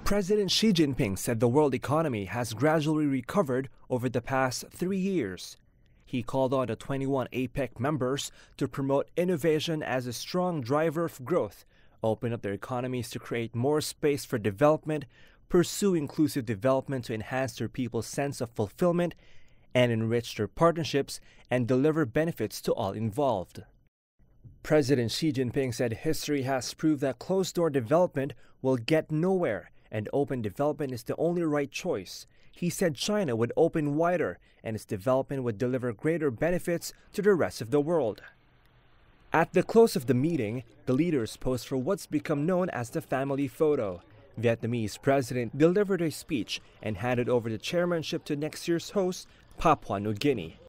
President Xi Jinping said the world economy has gradually recovered over the past 3 years. He called on the 21 APEC members to promote innovation as a strong driver of growth, open up their economies to create more space for development, pursue inclusive development to enhance their people's sense of fulfillment, and enrich their partnerships and deliver benefits to all involved. President Xi Jinping said history has proved that closed-door development will get nowhere, and open development is the only right choice. He said China would open wider and its development would deliver greater benefits to the rest of the world. At the close of the meeting, the leaders posed for what's become known as the family photo. Vietnamese president delivered a speech and handed over the chairmanship to next year's host, Papua New Guinea.